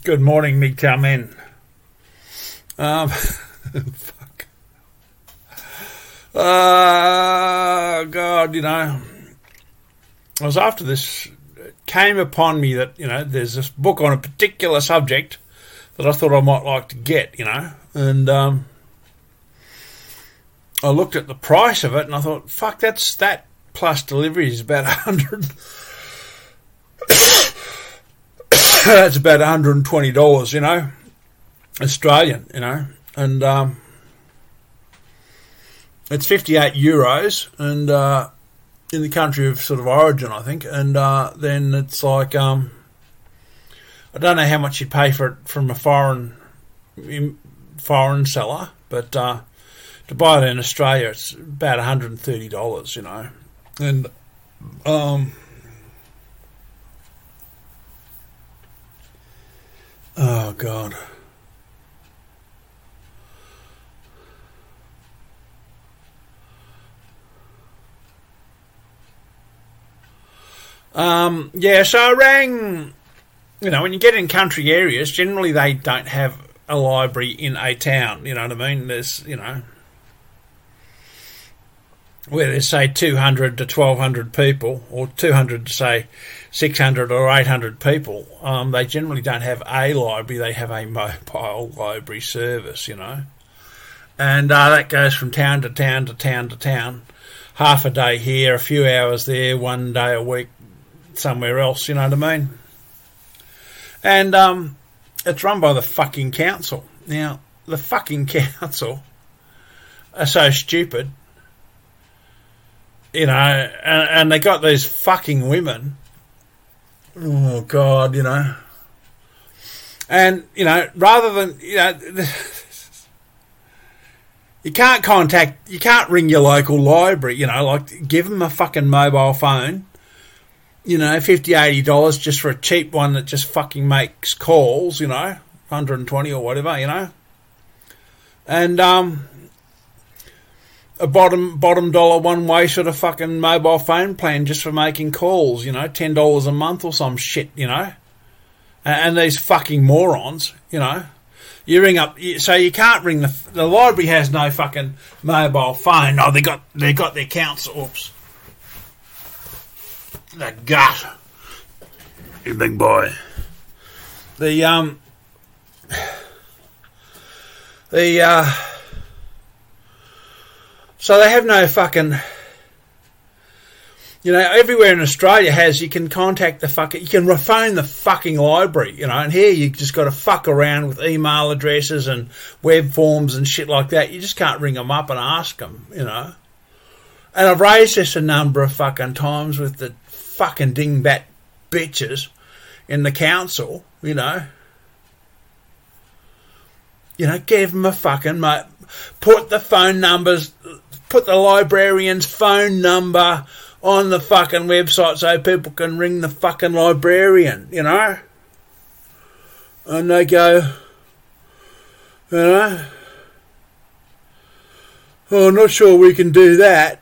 Good morning, me men. Fuck. God, I was after this. It came upon me that, there's this book on a particular subject that I thought I might like to get, and I looked at the price of it and I thought, fuck, that plus delivery is about 100. That's about $120, Australian, and it's 58 euros, and in the country of sort of origin, I think, and then it's like I don't know how much you pay for it from a foreign seller, but to buy it in Australia, it's about $130, and oh God. So I rang, when you get in country areas, generally they don't have a library in a town, you know what I mean? There's, where there's, say, 200 to 1,200 people, or 200 to, say, 600 or 800 people, they generally don't have a library, they have a mobile library service, And that goes from town to town to town to town, half a day here, a few hours there, one day a week somewhere else, you know what I mean? And it's run by the fucking council. Now, the fucking council are so stupid, and they got these fucking women. Oh, God, And, rather than, you can't ring your local library, like give them a fucking mobile phone, $50, $80 just for a cheap one that just fucking makes calls, 120 or whatever, And a bottom dollar one way sort of fucking mobile phone plan just for making calls, $10 a month or some shit, And these fucking morons, you ring up, so you can't ring the library has no fucking mobile phone. Oh, they got their council. Oops. The gut. You big boy. So they have no fucking, everywhere in Australia you can contact you can phone the fucking library, and here you just got to fuck around with email addresses and web forms and shit like that. You just can't ring them up and ask them, And I've raised this a number of fucking times with the fucking dingbat bitches in the council, Give them a fucking, put the librarian's phone number on the fucking website so people can ring the fucking librarian, And they go, oh, I'm not sure we can do that,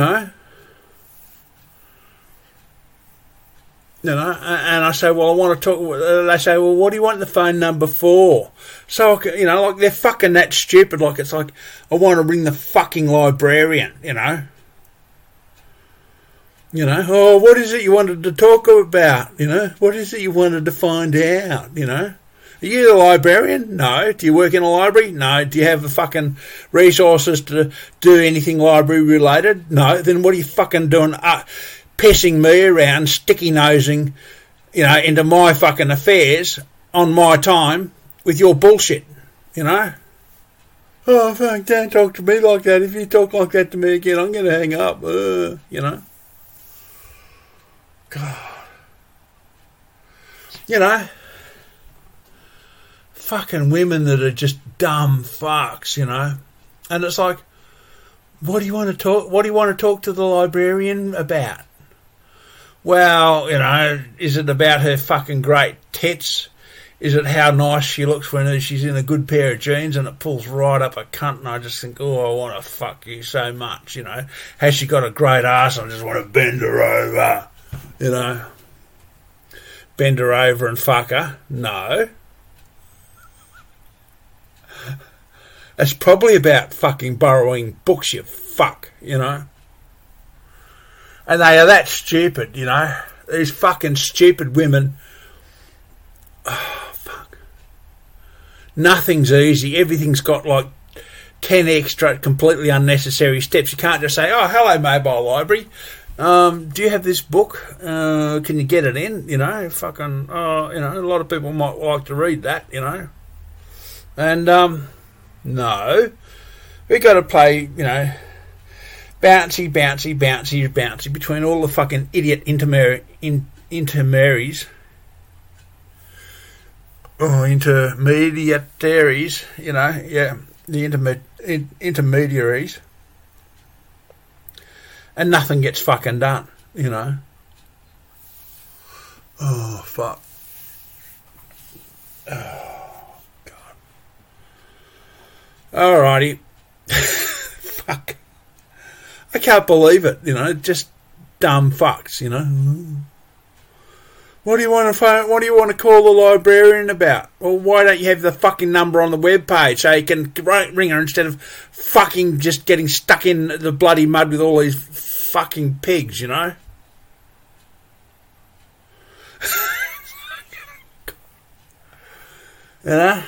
And I say, well, I want to talk. They say, well, what do you want the phone number for? So, like they're fucking that stupid. Like it's like, I want to ring the fucking librarian, Oh, what is it you wanted to talk about? What is it you wanted to find out? Are you the librarian? No. Do you work in a library? No. Do you have the fucking resources to do anything library related? No. Then what are you fucking doing? Pissing me around, sticky-nosing, into my fucking affairs on my time with your bullshit, Oh, fuck, don't talk to me like that. If you talk like that to me again, I'm going to hang up, God. Fucking women that are just dumb fucks, And it's like, what do you want to talk to the librarian about? Well, is it about her fucking great tits? Is it how nice she looks when she's in a good pair of jeans and it pulls right up a cunt and I just think, oh, I want to fuck you so much, Has she got a great ass? I just want to bend her over, Bend her over and fuck her? No. It's probably about fucking borrowing books, you fuck, you know. And they are that stupid, you know. These fucking stupid women. Oh, fuck. Nothing's easy. Everything's got like 10 extra completely unnecessary steps. You can't just say, oh, hello, mobile library. Do you have this book? Can you get it in? You know, fucking, you know, a lot of people might like to read that, you know. And, no. We got to play, you know, bouncy between all the fucking idiot intermediaries. Oh, intermediaries, you know, yeah, the intermediaries. And nothing gets fucking done, you know. Oh, fuck. Oh, God. Alrighty. Fuck. I can't believe it, you know, just dumb fucks, you know. What do you want to call the librarian about? Well, why don't you have the fucking number on the webpage so you can ring her instead of fucking just getting stuck in the bloody mud with all these fucking pigs, you know? You know?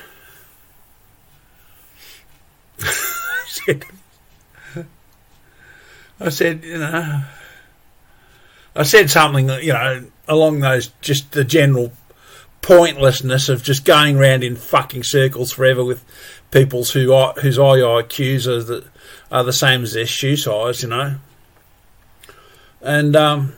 I said, you know, I said something, you know, along those, just the general pointlessness of just going around in fucking circles forever with people whose IIQs are the same as their shoe size, you know. And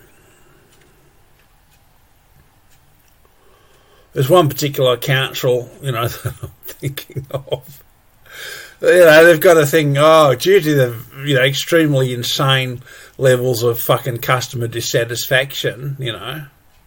there's one particular council, you know, that I'm thinking of. You know, they've got a thing, due to the, you know, extremely insane levels of fucking customer dissatisfaction, you know.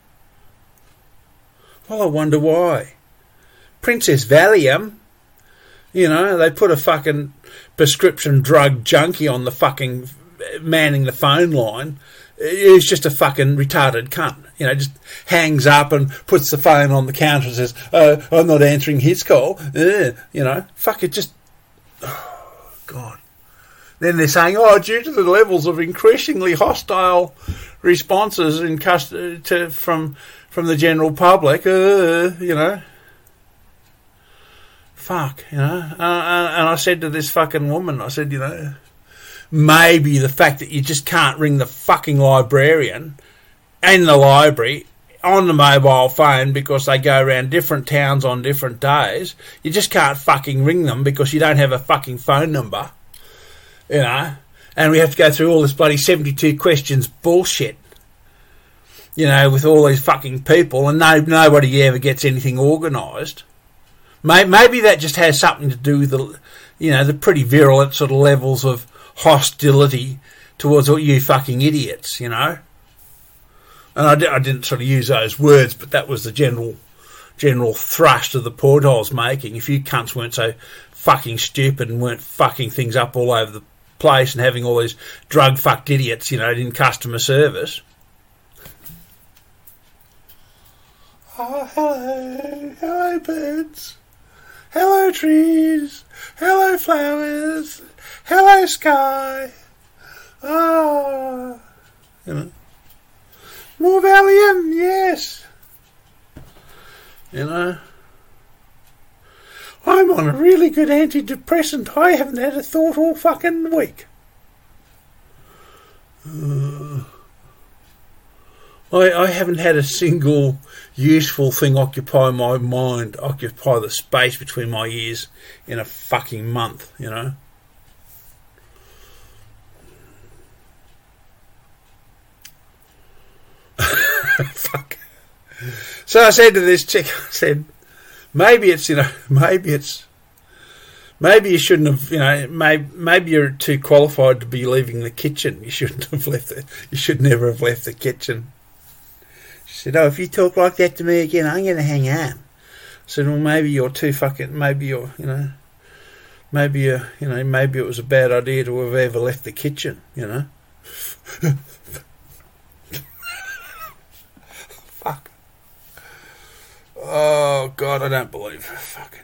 Well, I wonder why. Princess Valium, you know, they put a fucking prescription drug junkie on the fucking manning the phone line. He's just a fucking retarded cunt. You know, just hangs up and puts the phone on the counter and says, oh, I'm not answering his call. You know, fuck it, just... Oh, God. Then they're saying, due to the levels of increasingly hostile responses from the general public, you know. Fuck, you know. And I said to this fucking woman, I said, you know, maybe the fact that you just can't ring the fucking librarian in the library on the mobile phone because they go around different towns on different days, you just can't fucking ring them because you don't have a fucking phone number, you know, and we have to go through all this bloody 72 questions bullshit, you know, with all these fucking people, and nobody ever gets anything organised. Maybe that just has something to do with the, you know, the pretty virulent sort of levels of hostility towards all you fucking idiots, you know. And I didn't sort of use those words, but that was the general thrust of the point I was making. If you cunts weren't so fucking stupid and weren't fucking things up all over the place and having all these drug-fucked idiots, you know, in customer service. Oh, hello. Hello, birds. Hello, trees. Hello, flowers. Hello, sky. Ah. You know. More Valium, yes. You know. I'm on a really good antidepressant. I haven't had a thought all fucking week. I haven't had a single useful thing occupy my mind, occupy the space between my ears in a fucking month, you know. Fuck. So I said to this chick, I said, maybe it's, you know, maybe you shouldn't have, you know, maybe you're too qualified to be leaving the kitchen. You shouldn't have you should never have left the kitchen. She said, if you talk like that to me again, I'm going to hang out. I said, well, maybe you're too fucking, maybe you're, you know, maybe it was a bad idea to have ever left the kitchen, you know. Fuck. Oh, God, I don't believe. Fuck.